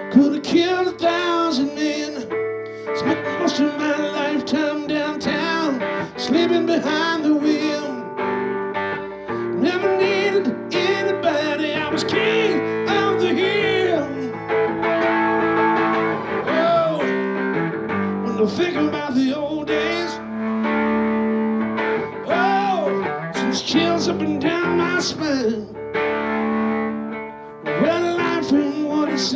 Could have killed 1,000 men. Spent most of my lifetime downtown, sleeping behind the wheel. Never needed anybody, I was king of the hill. Oh, when I think about the old days, oh, sends chills up and down my spine.